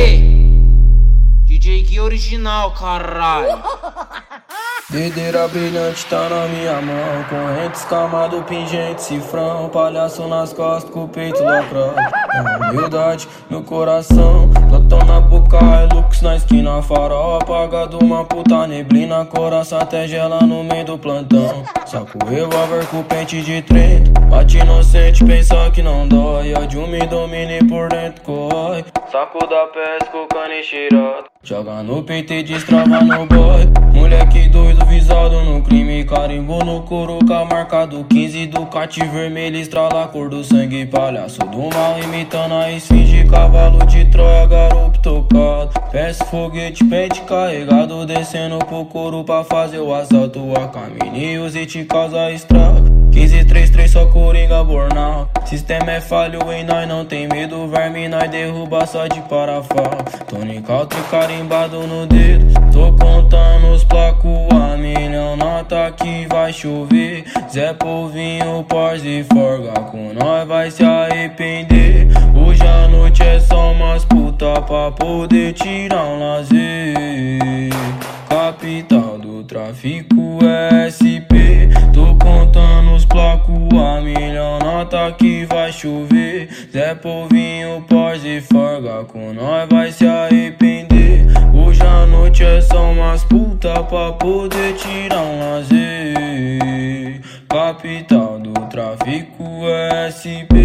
Aê, DJ Gui original, caralho. Dedeira brilhante tá na minha mão, corrente escamado, pingente, cifrão, palhaço nas costas com o peito lacrado. Humildade no coração, Platão na boca, Hilux na esquina, farol apagado, uma puta neblina, coração até gela no meio do plantão. Saco revólver com pente de 30, bate inocente, pensa que não dói, ódio me domine por dentro, corre. Saco da pesca, o canicheirado, joga no peito e destrava no boy. Moleque doido, visado no crime, carimbo no couro com a marca do 15 Ducati vermelho, estrala a cor do sangue, palhaço do mal imitando a esfinge, cavalo de Troia, garoto tocado. Peço foguete, pente carregado, descendo pro couro pra fazer o assalto a caminhos e te causa estrago. 15-3-3 só coringa bornal, sistema é falho e nós não tem medo, verme nós derruba só de parafal. Tony Country carimbado no dedo, tô contando os placos a milhão, nota que vai chover. Zé Polvinho, Porsche e Forga, com nós vai se arrepender. Hoje a noite é só umas puta pra poder tirar um lazer. Capital do tráfico SP, tô contando os placos a milhão, nota que vai chover. Zé Polvinho, Porsche e Forga, com nós vai se arrepender. Hoje a noite é só umas puta pra poder tirar um lazer. Capital do tráfico SP.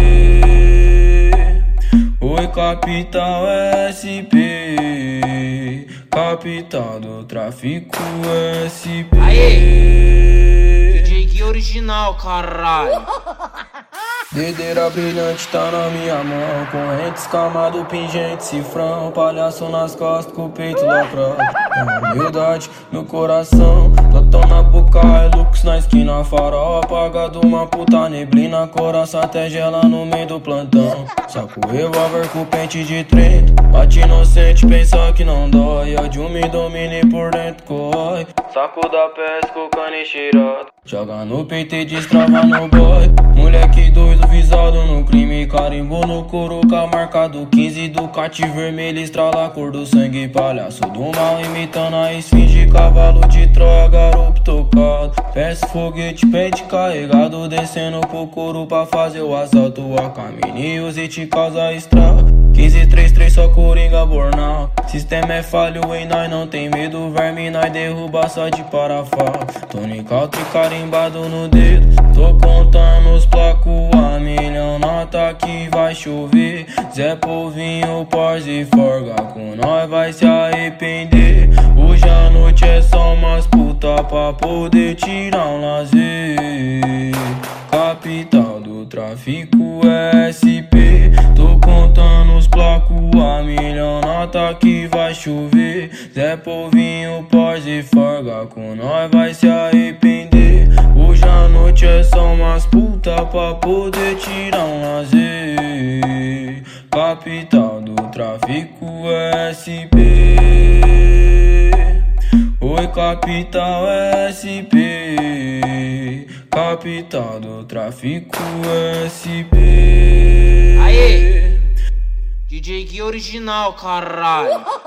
Oi, capital SP, capital do tráfico SP. Aê, DJ Gui original, caralho. Dedeira brilhante tá na minha mão, corrente escamado, pingente, cifrão, palhaço nas costas com o peito lacrado. Humildade no coração, Platão na boca, Hilux na esquina, farol apagado, uma puta neblina, coração até gela no meio do plantão. Saco revólver com pente de 30, bate inocente, pensa que não dói, ódio me domine por dentro, corre. Saco da pesca, o canicheirado, joga no peito e destrava no boy. Moleque doido, visado no crime, carimbo no couro com a marca do 15 Ducati vermelho, estrala a cor do sangue, palhaço do mal imitando a esfinge, cavalo de Troia, garoto tocado. Peço foguete, pente carregado, descendo pro couro pra fazer o assalto a caminhos e te causa estrago. 15-3-3 só coringa bornal, sistema é falho e nós não tem medo, verme nós derruba só de parafal. Tony Country carimbado no dedo, tô contando os placos a milhão, nota que vai chover. Zé Polvinho, Porsche e Forga, com nós vai se arrepender. Hoje a noite é só umas puta pra poder tirar um lazer. Capital do tráfico SP, tô contando os placos a milhão, nota que vai chover. Zé Polvinho, Porsche e Forga, com nós vai se arrepender. Hoje a noite é só umas puta pra poder tirar um lazer. Capital do tráfico SP. Oi, capital SP, capital do tráfico SP. Aê, DJ Gui original, caralho.